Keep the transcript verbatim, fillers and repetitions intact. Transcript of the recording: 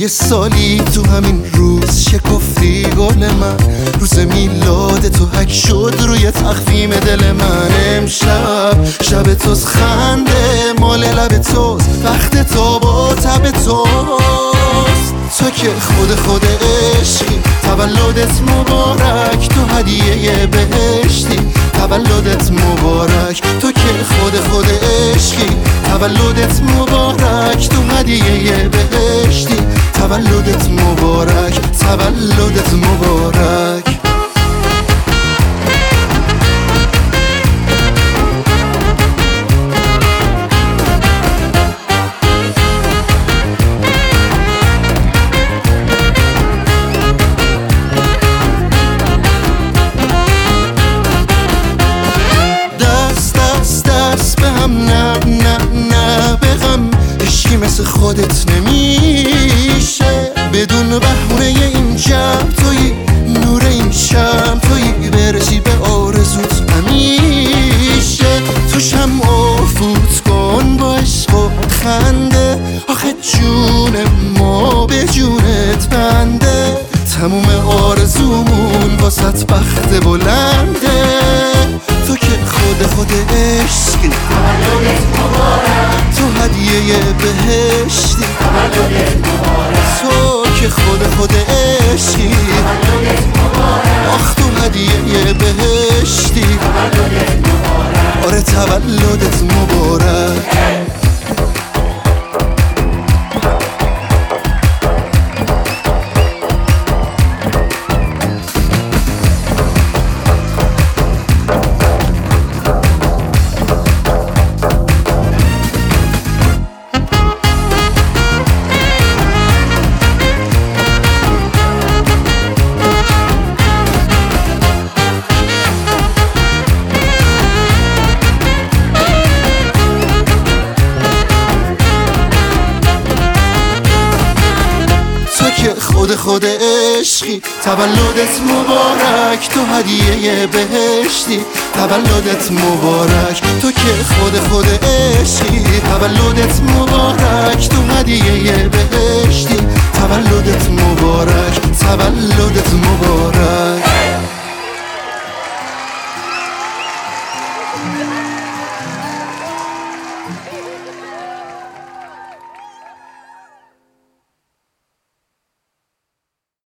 یه سالی تو همین روز شکفتی گل من، روز میلاد تو حک شد روی تخفیم دل من. امشب شب توز خنده مال لب توز، وقت تو با تب توست. تو که خود خود عشقی، تولدت مبارک، تو هدیه بهشتی، تولدت مبارک. تو که خود خود عشقی، تولدت مبارک، تو هدیه بهشتی، تولدت مبارک، تولدت مبارک. مثل خودت نمیشه بدون بهونه این جمع، توی نور این شم، توی برسی به آرزوت همیشه. تو شمع و فوت کن با عشق و خنده، آخه جون ما به جونت بنده. تموم آرزومون واسط بخت بلنده. تو که خود خود عشقی، تولدت مبارک، تو هدیه بهشتی، تولدت مبارک. تو که خود خود عشقی، تولدت مبارک، آخ تو هدیه بهشتی، تولدت مبارک. آره تولدت مبارک. خود خود عشقی، تولدت مبارک، تو هدیه بهشتی، تولدت مبارک. تو که خود خود عشقی، تولدت مبارک، تو هدیه بهشتی، تولدت مبارک، تولدت مبارک.